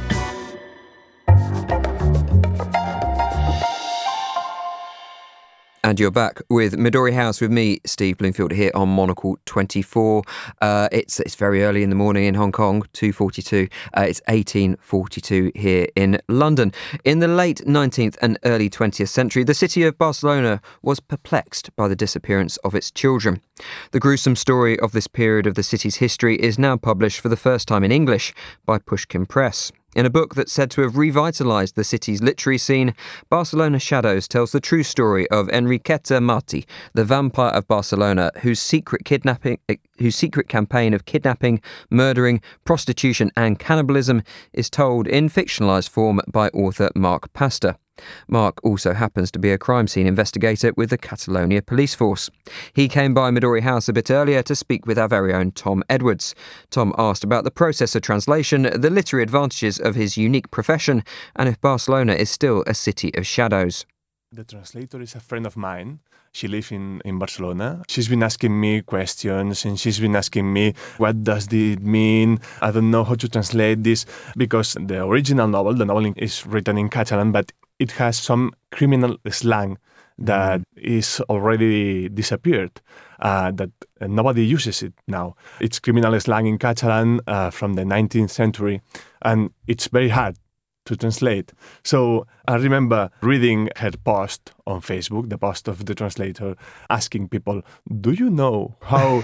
And you're back with Midori House with me, Steve Bloomfield, here on Monocle 24. It's very early in the morning in Hong Kong, 2:42. It's 18:42 here in London. In the late 19th and early 20th century, the city of Barcelona was perplexed by the disappearance of its children. The gruesome story of this period of the city's history is now published for the first time in English by Pushkin Press. In a book that's said to have revitalised the city's literary scene, Barcelona Shadows tells the true story of Enriqueta Martí, the vampire of Barcelona, whose secret campaign of kidnapping, murdering, prostitution and cannibalism is told in fictionalised form by author Marc Pastor. Mark also happens to be a crime scene investigator with the Catalonia Police Force. He came by Midori House a bit earlier to speak with our very own Tom Edwards. Tom asked about the process of translation, the literary advantages of his unique profession, and if Barcelona is still a city of shadows. The translator is a friend of mine. She lives in Barcelona. She's been asking me questions and she's been asking me, what does this mean? I don't know how to translate this, because the original novel, the novel is written in Catalan, but it has some criminal slang that is already disappeared, that nobody uses it now. It's criminal slang in Catalan from the 19th century, and it's very hard to translate. So I remember reading her post on Facebook, the post of the translator, asking people, do you know how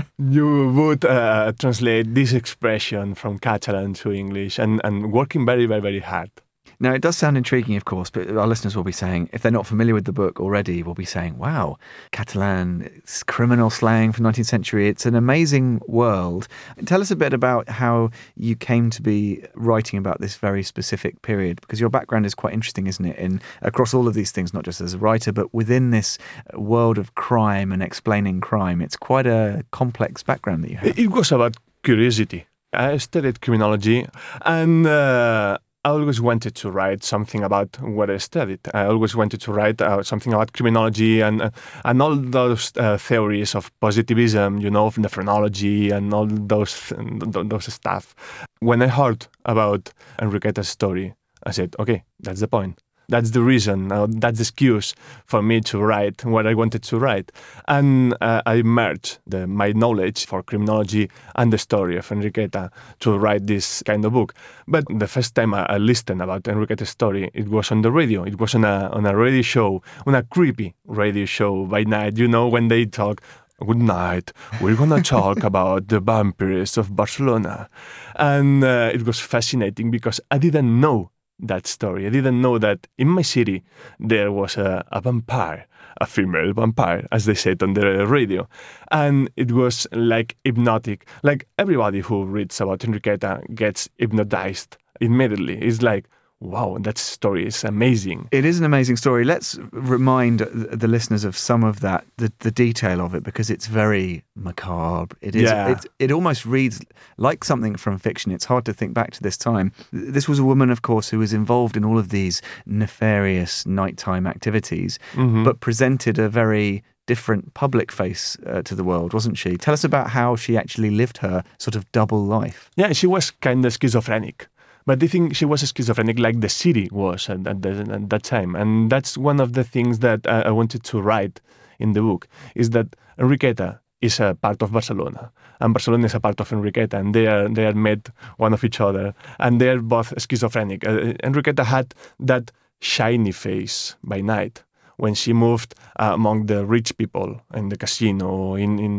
you would translate this expression from Catalan to English? And working very, very, very hard. Now, it does sound intriguing, of course, but our listeners will be saying, if they're not familiar with the book already, will be saying, wow, Catalan, it's criminal slang from the 19th century. It's an amazing world. Tell us a bit about how you came to be writing about this very specific period, because your background is quite interesting, isn't it, across all of these things, not just as a writer, but within this world of crime and explaining crime. It's quite a complex background that you have. It was about curiosity. I studied criminology, and I always wanted to write something about what I studied. I always wanted to write something about criminology and all those theories of positivism, you know, of nephrology and all those stuff. When I heard about Enriqueta's story, I said, okay, that's the point. That's the reason, that's the excuse for me to write what I wanted to write. And I merged my knowledge for criminology and the story of Enriqueta to write this kind of book. But the first time I listened about Enriqueta's story, it was on the radio. It was on a radio show, on a creepy radio show by night, you know, when they talk, good night, we're going to talk about the vampires of Barcelona. And it was fascinating because I didn't know that story. I didn't know that in my city there was a vampire, a female vampire, as they said on the radio. And it was like hypnotic. Like everybody who reads about Enriqueta gets hypnotized immediately. It's like, wow, that story is amazing. It is an amazing story. Let's remind the listeners of some of that, the detail of it, because it's very macabre. It is. Yeah. It almost reads like something from fiction. It's hard to think back to this time. This was a woman, of course, who was involved in all of these nefarious nighttime activities, but presented a very different public face to the world, wasn't she? Tell us about how she actually lived her sort of double life. Yeah, she was kind of schizophrenic. But I think she was schizophrenic like the city was at that time. And that's one of the things that I wanted to write in the book, is that Enriqueta is a part of Barcelona, and Barcelona is a part of Enriqueta, and they are made one of each other, and they are both schizophrenic. Enriqueta had that shiny face by night when she moved among the rich people in the casino,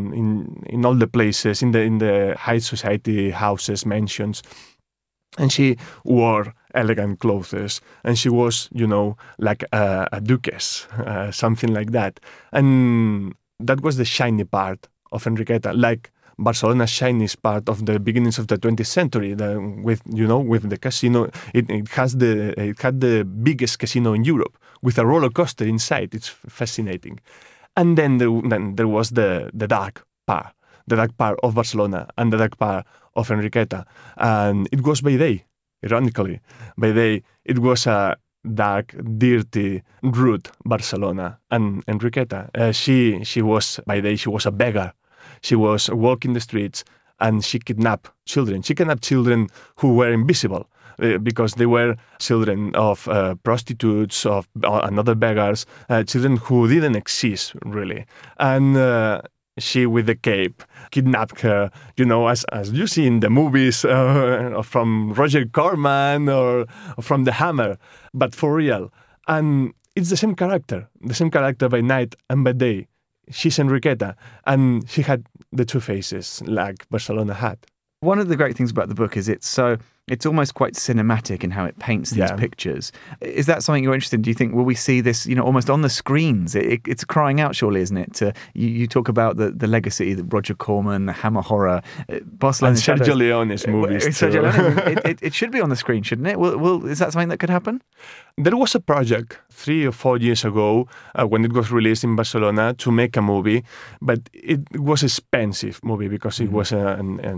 in all the places, in the high society houses, mansions. And she wore elegant clothes, and she was, you know, like a duchess, something like that. And that was the shiny part of Enriqueta, like Barcelona's shiniest part of the beginnings of the 20th century. With the casino, it had the biggest casino in Europe with a roller coaster inside. It's fascinating. And then there was the dark part. The dark part of Barcelona and the dark part of Enriqueta. And it was by day, ironically. By day, it was a dark, dirty, rude Barcelona. And Enriqueta, she was, by day, she was a beggar. She was walking the streets and she kidnapped children. She kidnapped children who were invisible because they were children of prostitutes, of another beggars, children who didn't exist, really. And she, with the cape, kidnapped her, you know, as you see in the movies from Roger Corman or from The Hammer, but for real. And it's the same character by night and by day. She's Enriqueta, and she had the two faces like Barcelona had. One of the great things about the book is it's almost quite cinematic in how it paints these pictures. Is that something you're interested in? Do you think, will we see this, you know, almost on the screens? It's crying out, surely, isn't it? You talk about the legacy, the Roger Corman, the Hammer horror, Barcelona. And Sergio Leone's movies. It should be on the screen, shouldn't it? Is that something that could happen? There was a project 3 or 4 years ago when it was released in Barcelona to make a movie, but it was an expensive movie because it was a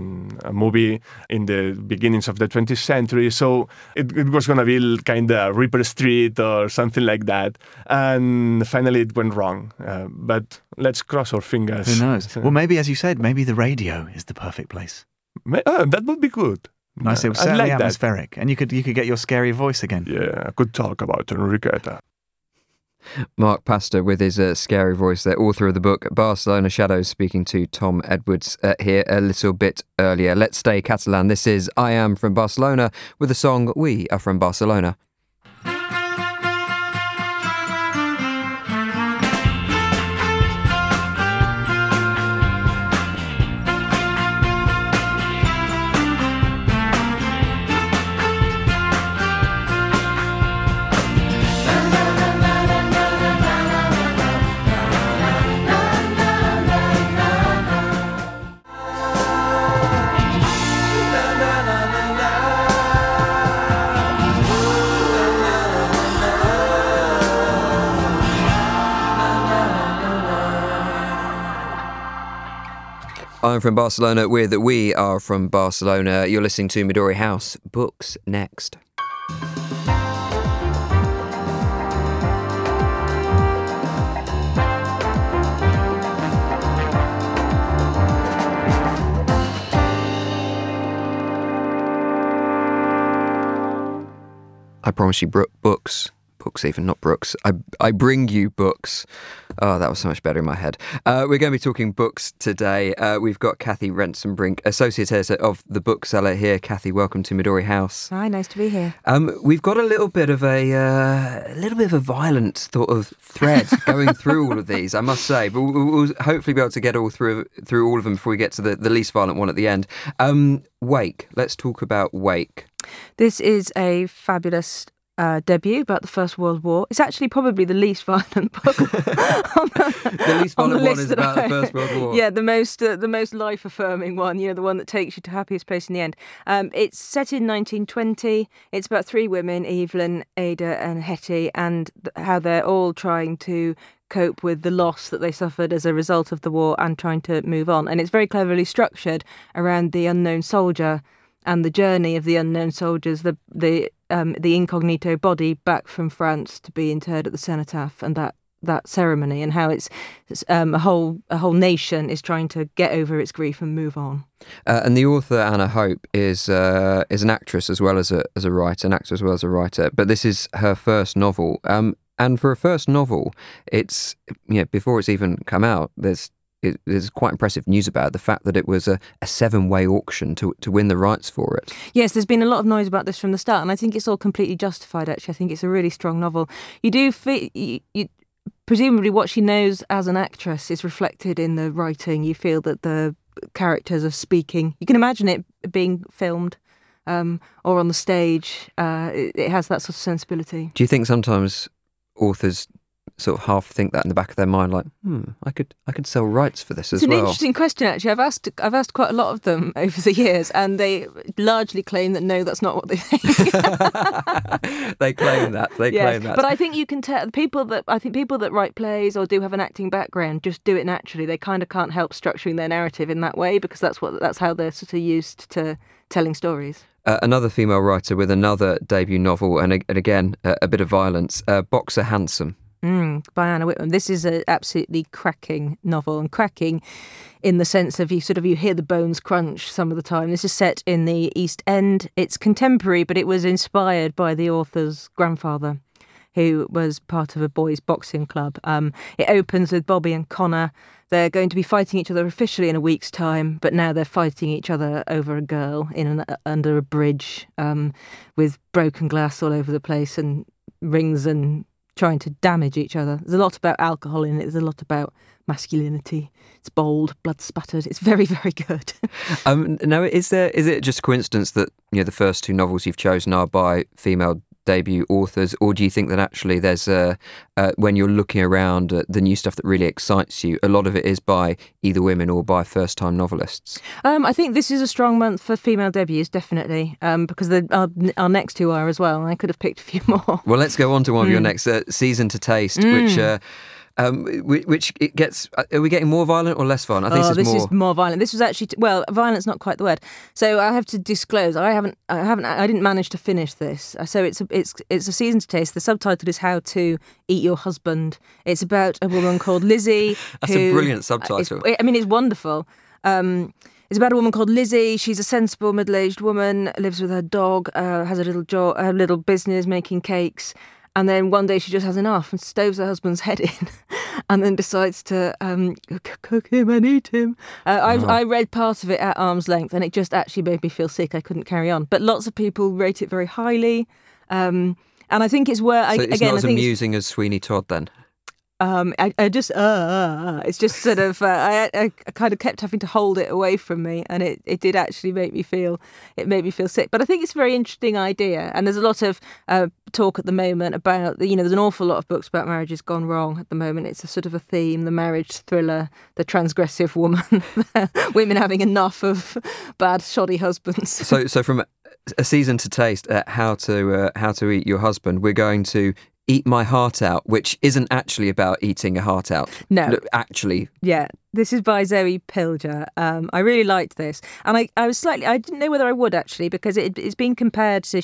movie in the beginnings of the 20th century, so it was going to be kind of Reaper Street or something like that, and finally it went wrong. But let's cross our fingers. Who knows? Well, maybe, as you said, maybe the radio is the perfect place. That would be good. Nice, it was certainly atmospheric, and you could get your scary voice again. Yeah, I could talk about Enriqueta. Mark Pastor with his scary voice there, author of the book Barcelona Shadows, speaking to Tom Edwards here a little bit earlier. Let's stay Catalan. This is I Am From Barcelona with the song We Are From Barcelona. I'm from Barcelona with We Are From Barcelona. You're listening to Midori House. Books next. I promise you books. Books even, not Brooks. I bring you books. Oh, that was so much better in my head. We're going to be talking books today. We've got Kathy Renson-Brink, Associate Editor of The Bookseller here. Kathy, welcome to Midori House. Hi, nice to be here. We've got a little bit of a violent sort of thread going through all of these, I must say. But we'll hopefully be able to get through all of them before we get to the least violent one at the end. Wake. Let's talk about Wake. This is a fabulous debut about the First World War. It's actually probably the least violent book. The least violent one is about the First World War. Yeah, the most life-affirming one. You know, the one that takes you to happiest place in the end. It's set in 1920. It's about three women, Evelyn, Ada, and Hetty, and how they're all trying to cope with the loss that they suffered as a result of the war and trying to move on. And it's very cleverly structured around the unknown soldier and the journey of the unknown soldiers, the incognito body back from France to be interred at the cenotaph, and that ceremony, and how it's a whole nation is trying to get over its grief and move on. And the author Anna Hope is an actress as well as a writer, an actor as well as a writer. But this is her first novel. And for a first novel, it's before it's even come out, there's quite impressive news about it, the fact that it was a 7-way auction to win the rights for it. Yes, there's been a lot of noise about this from the start, and I think it's all completely justified, actually. I think it's a really strong novel. You do feel... presumably what she knows as an actress is reflected in the writing. You feel that the characters are speaking. You can imagine it being filmed or on the stage. It has that sort of sensibility. Do you think sometimes authors sort of half think that in the back of their mind, like, I could sell rights for this as well? It's an interesting question, actually. I've asked quite a lot of them over the years, and they largely claim that no, that's not what they think. They claim that. Claim that. But I think you can tell people that write plays or do have an acting background just do it naturally. They kind of can't help structuring their narrative in that way, because that's how they're sort of used to telling stories. Another female writer with another debut novel, and again a bit of violence. Boxer Handsome. By Anna Whitman. This is an absolutely cracking novel, and cracking in the sense of you hear the bones crunch some of the time. This is set in the East End. It's contemporary, but it was inspired by the author's grandfather, who was part of a boys' boxing club. It opens with Bobby and Connor. They're going to be fighting each other officially in a week's time, but now they're fighting each other over a girl under a bridge with broken glass all over the place and rings and trying to damage each other. There's a lot about alcohol in it. There's a lot about masculinity. It's bold, blood spattered. It's very, very good. Now, is it just coincidence that the first two novels you've chosen are by female debut authors, or do you think that actually there's when you're looking around at the new stuff that really excites you, a lot of it is by either women or by first-time novelists? I think this is a strong month for female debuts, definitely, because our next two are as well, and I could have picked a few more. Well, let's go on to one of your next, Season to Taste, which it gets. Are we getting more violent or less violent? I think this is more violent. This was actually violent's not quite the word. So I have to disclose, I didn't manage to finish this. So it's a Season to Taste. The subtitle is How to Eat Your Husband. It's about a woman called Lizzie. That's a brilliant subtitle. It's wonderful. It's about a woman called Lizzie. She's a sensible middle-aged woman, lives with her dog, has a little business making cakes. And then one day she just has enough and stoves her husband's head in and then decides to cook him and eat him. I read part of it at arm's length and it just actually made me feel sick. I couldn't carry on. But lots of people rate it very highly. And I think it's where... So it's not as amusing as Sweeney Todd then? It's just sort of, I kind of kept having to hold it away from me, and it did actually make me feel sick. But I think it's a very interesting idea, and there's a lot of talk at the moment about, there's an awful lot of books about marriages gone wrong at the moment. It's a sort of a theme, the marriage thriller, the transgressive woman, women having enough of bad, shoddy husbands. So from a season to taste, how to eat your husband, we're going to Eat My Heart Out, which isn't actually about eating a heart out. No. Actually. Yeah. This is by Zoe Pilger. I really liked this. And I didn't know whether I would actually, because she's been compared to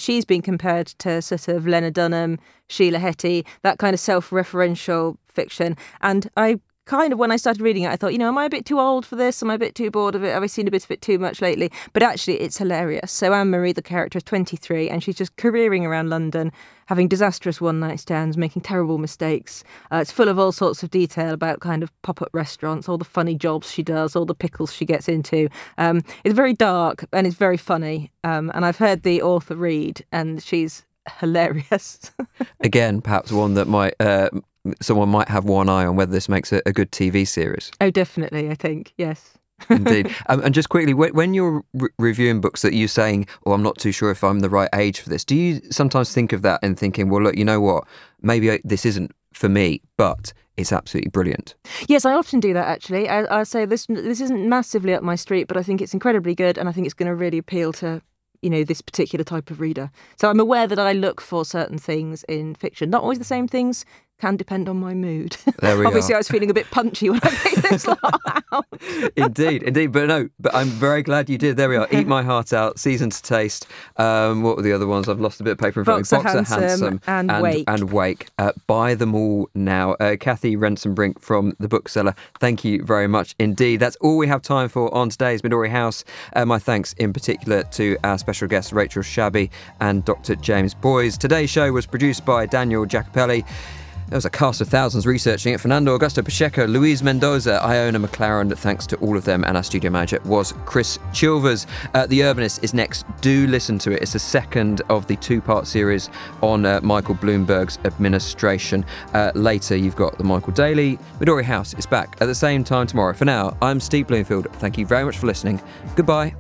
sort of Lena Dunham, Sheila Heti, that kind of self-referential fiction. And I kind of, when I started reading it, I thought, am I a bit too old for this? Am I a bit too bored of it? Have I seen a bit of it too much lately? But actually, it's hilarious. So Anne-Marie, the character, is 23, and she's just careering around London, having disastrous one-night stands, making terrible mistakes. It's full of all sorts of detail about kind of pop-up restaurants, all the funny jobs she does, all the pickles she gets into. It's very dark, and it's very funny. And I've heard the author read, and she's hilarious. Again, perhaps one that might... someone might have one eye on whether this makes a good TV series. Oh, definitely, I think, yes. Indeed. And just quickly, when you're reviewing books that you're saying, I'm not too sure if I'm the right age for this, do you sometimes think of that and thinking, well, look, you know what, maybe this isn't for me, but it's absolutely brilliant? Yes, I often do that, actually. I say this isn't massively up my street, but I think it's incredibly good, and I think it's going to really appeal to this particular type of reader. So I'm aware that I look for certain things in fiction. Not always the same things, can depend on my mood. There we Obviously, are. I was feeling a bit punchy when I picked this lot out. Indeed. But I'm very glad you did. There we are. Eat My Heart Out, Season to Taste. What were the other ones? I've lost a bit of paper in front of me. Boxer Handsome and Wake. Buy them all now. Kathy Renson-Brink from The Bookseller, thank you very much indeed. That's all we have time for on today's Midori House. My thanks in particular to our special guests, Rachel Shabby and Dr. James Boys. Today's show was produced by Daniel Jacopelli. There was a cast of thousands researching it. Fernando Augusto Pacheco, Louise Mendoza, Iona McLaren. Thanks to all of them. And our studio manager was Chris Chilvers. The Urbanist is next. Do listen to it. It's the second of the two-part series on Michael Bloomberg's administration. Later, you've got the Michael Daly. Midori House is back at the same time tomorrow. For now, I'm Steve Bloomfield. Thank you very much for listening. Goodbye.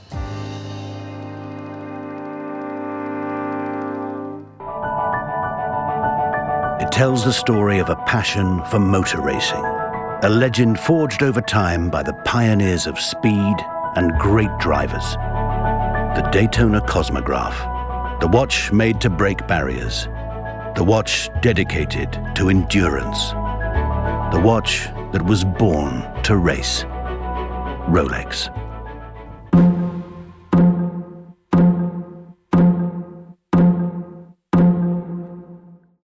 It tells the story of a passion for motor racing, a legend forged over time by the pioneers of speed and great drivers. The Daytona Cosmograph, the watch made to break barriers, the watch dedicated to endurance, the watch that was born to race. Rolex.